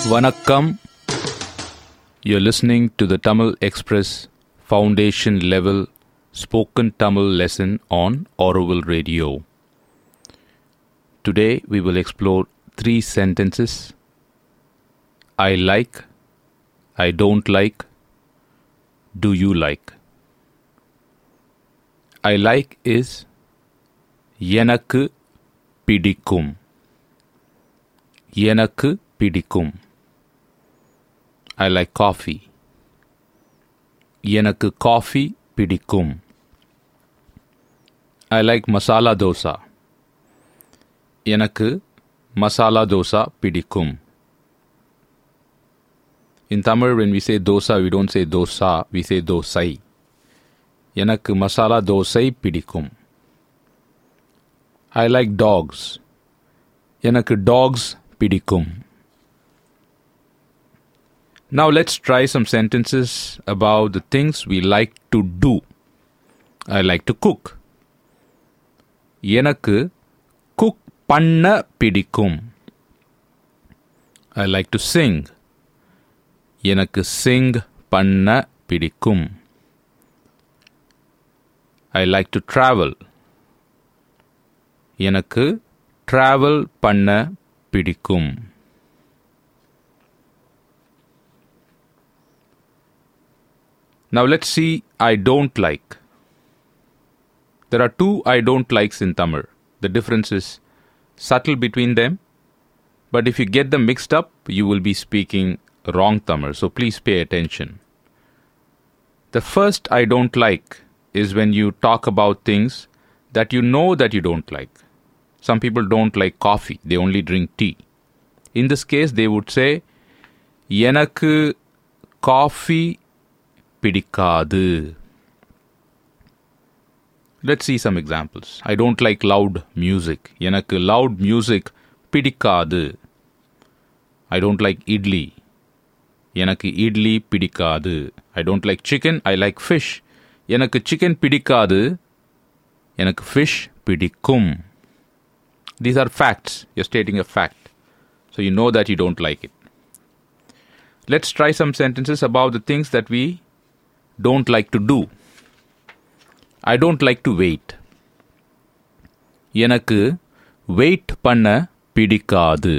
Vanakkam. You're listening to the Tamil Express Foundation Level Spoken Tamil lesson on Auroville Radio. Today we will explore 3 sentences. I like, I don't like, do you like? I like is எனக்கு பிடிக்கும். எனக்கு பிடிக்கும். I like coffee. எனக்கு coffee பிடிக்கும். I like masala dosa. எனக்கு masala dosa பிடிக்கும். In Tamil, when we say dosa, we don't say dosa, we say dosai. எனக்கு masala dosai பிடிக்கும். I like dogs. எனக்கு dogs பிடிக்கும். Now let's try some sentences about the things we like to do. I like to cook. எனக்கு cook பண்ண பிடிக்கும். I like to sing. எனக்கு sing பண்ண பிடிக்கும். I like to travel. எனக்கு travel பண்ண பிடிக்கும். Now let's see I don't like. There are 2 I don't likes in Tamil. The difference is subtle between them. But if you get them mixed up, you will be speaking wrong Tamil. So please pay attention. The first I don't like is when you talk about things that you know that you don't like. Some people don't like coffee. They only drink tea. In this case, they would say, எனக்கு coffee பிடிக்காது. Let's see some examples. I don't like loud music. எனக்கு loud music பிடிக்காது. I don't like idli. எனக்கு idli பிடிக்காது. I don't like chicken. I like fish. எனக்கு chicken பிடிக்காது. எனக்கு fish பிடிக்கும். These are facts. You're stating a fact. So you know that you don't like it. Let's try some sentences about the things that we don't like to do. I don't like to wait. எனக்கு wait பண்ண பிடிக்காது.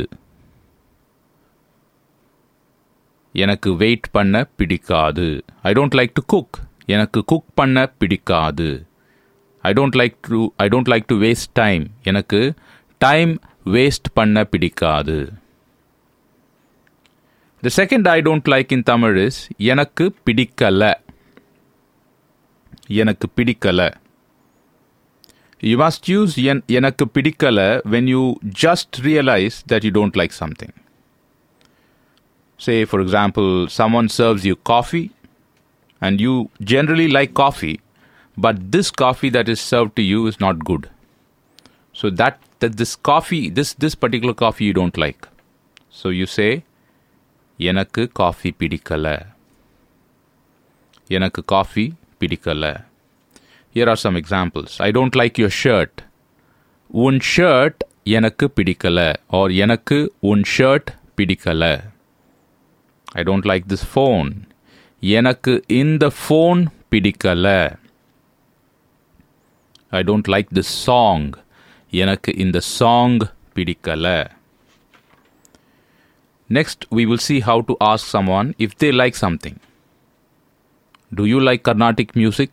எனக்கு wait பண்ண பிடிக்காது. I don't like to cook. எனக்கு cook பண்ண பிடிக்காது. I don't like to waste time. எனக்கு time waste பண்ண பிடிக்காது. The second I don't like in Tamil is எனக்கு பிடிக்கல. எனக்கு பிடிக்கல. You must use எனக்கு பிடிக்கல when you just realize that you don't like something. Say, for example, someone serves you coffee and you generally like coffee, but this coffee that is served to you is not good. So that this coffee, this particular coffee you don't like. So you say, எனக்கு coffee பிடிக்கல. எனக்கு coffee பிடிக்கல. Here are some examples. I don't like your shirt. உன் shirt எனக்கு பிடிக்கல. Or எனக்கு உன் shirt பிடிக்கல. I don't like this phone. எனக்கு இந்த phone பிடிக்கல. I don't like this song. எனக்கு இந்த song பிடிக்கல. Next, we will see how to ask someone if they like something. Do you like Carnatic music?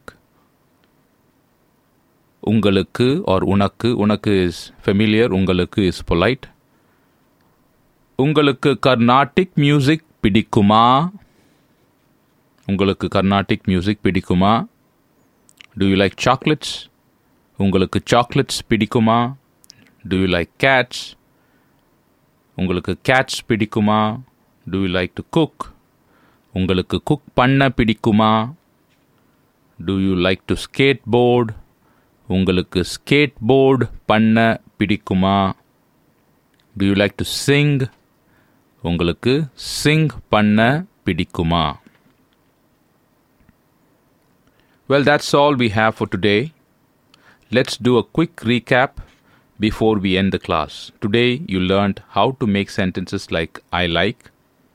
உங்களுக்கு or உனக்கு is familiar, உங்களுக்கு is polite. உங்களுக்கு Carnatic music பிடிக்குமா? உங்களுக்கு Carnatic music பிடிக்குமா? Do you like chocolates? உங்களுக்கு chocolates பிடிக்குமா? Do you like cats? உங்களுக்கு cats பிடிக்குமா? Do you like to cook? உங்களுக்கு cook பண்ண பிடிக்குமா? Do you like to skateboard? உங்களுக்கு skateboard பண்ண பிடிக்குமா? Do you like to sing? உங்களுக்கு sing பண்ண பிடிக்குமா? Well, that's all we have for today. Let's do a quick recap before we end the class. Today you learned how to make sentences like I like,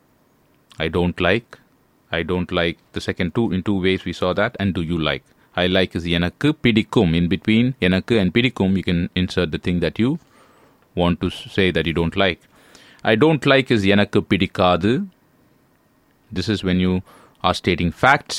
I don't like. I don't like the second two. In two ways we saw that. And do you like? I like is எனக்கு பிடிக்கும். In between எனக்கு and பிடிக்கும், you can insert the thing that you want to say that you don't like. I don't like is எனக்கு பிடிக்காது. This is when you are stating facts.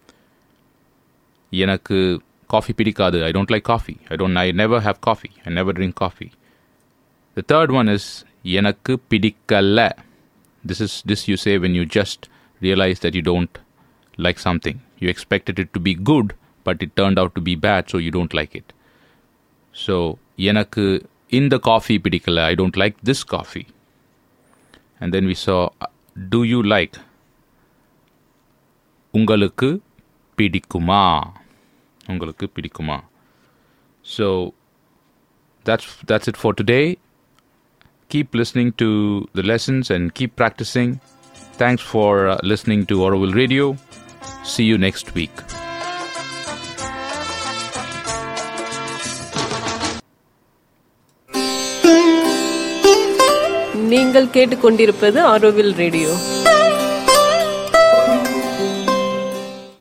எனக்கு coffee பிடிக்காது. I don't like coffee. I never have coffee. I never drink coffee. The third one is எனக்கு பிடிக்கல. This you say when you just realize that you don't like something. You expected it to be good, but it turned out to be bad, so you don't like it. So எனக்கு இந்த coffee பிடிக்கல. I don't like this coffee. And then we saw, do you like? உங்களுக்கு பிடிக்குமா? உங்களுக்கு பிடிக்குமா? So that's it for today. Keep listening to the lessons and keep practicing. Thanks for listening to Auroville Radio. See you next week. நீங்கள் கேட்டுக்கொண்டிருப்பது Auroville radio.